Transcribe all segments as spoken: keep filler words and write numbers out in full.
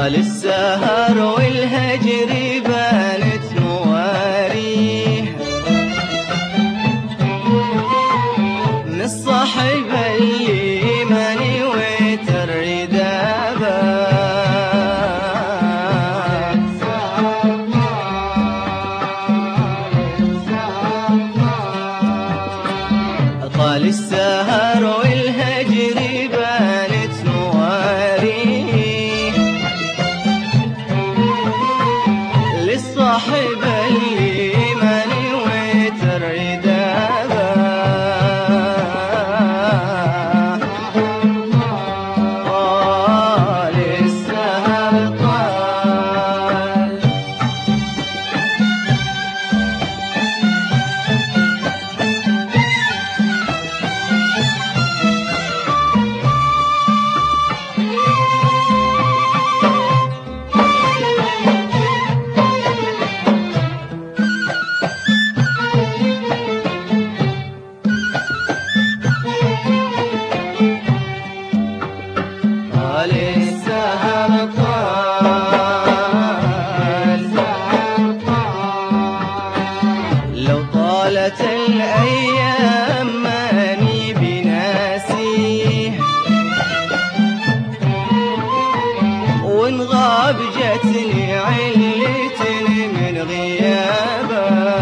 طال السهر والهجر بانت مواريه من الصاحب اللي ماني وترد طال السهر والهجر بانت مواريه للصاحب اللي ماني وترد طال السهر طال طال السهر طال لو طالت الأيام ماني بناسيه وإن غاب جتني علة من غيابه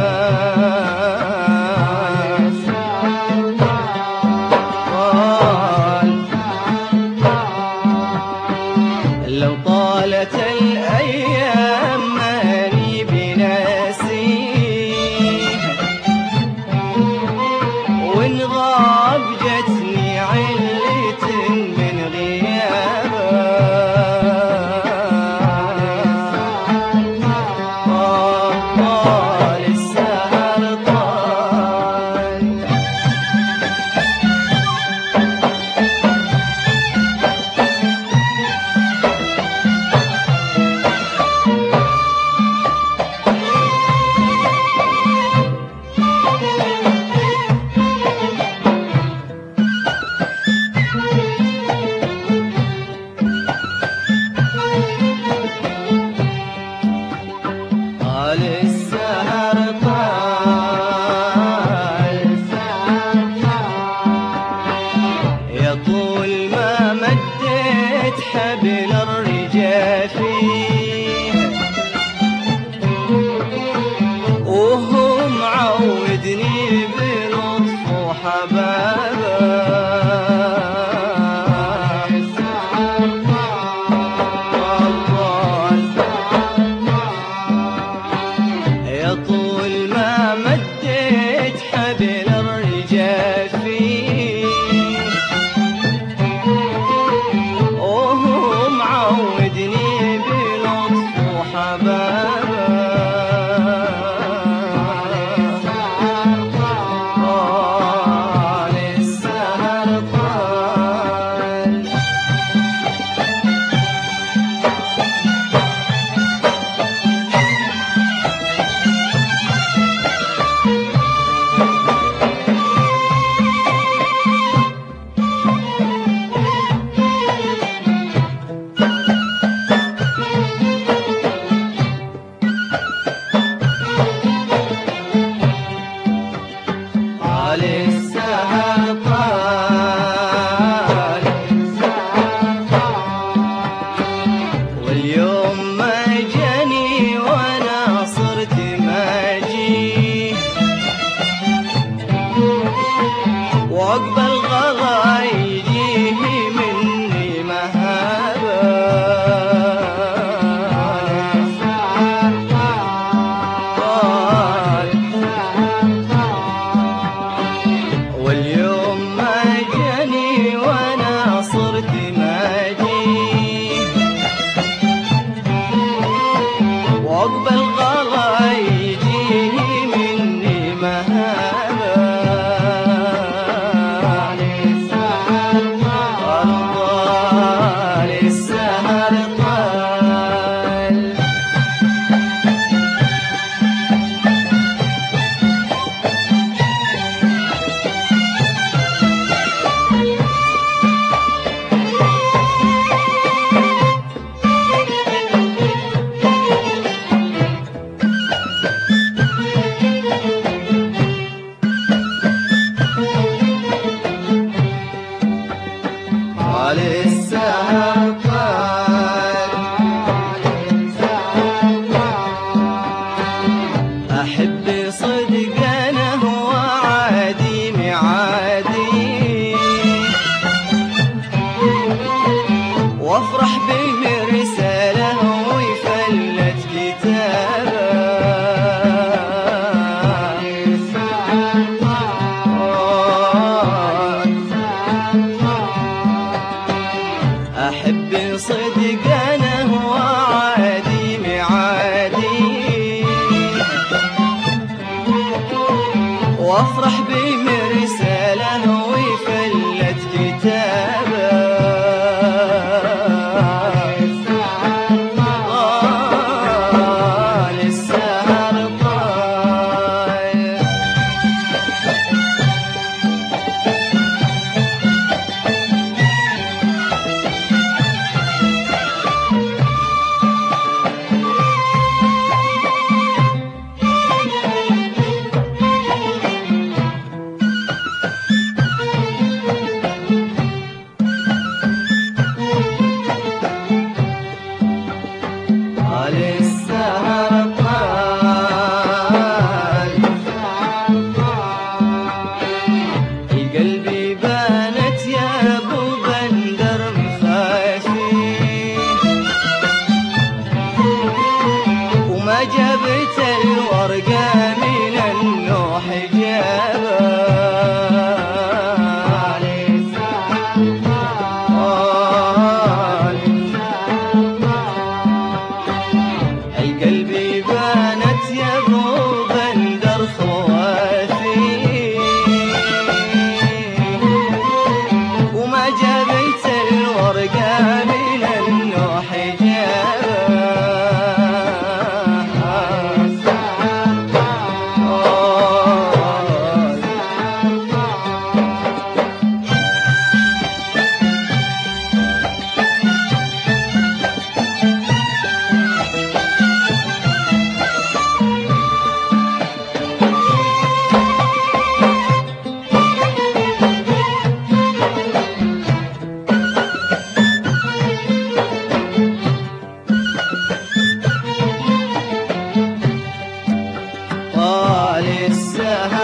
لو طالت الأيام ماني بناسيه وإن غاب جتني علة من غيابه طال السهر طال طال السهر طال يا طول ما مديت حبل الرجا فيه وهو معودني بلطف وحبابه يا طول ما مديت حبل الرجا فيه وهو معودني بلطف وحبابه طال السهر طال طال السهر طال واليوم ما جاني وانا صرت ما جيه وعقب الغلا يجيه مني مهابه واليوم ما جاني وانا صرت ما جيه طال السهر طال قلبي بانت يا ابو بندر مخافي وما جبت الورقة من النوح جابها قلبي بانت يا ابو بندر خوافي وما جبت الورقة من النوح طال السهر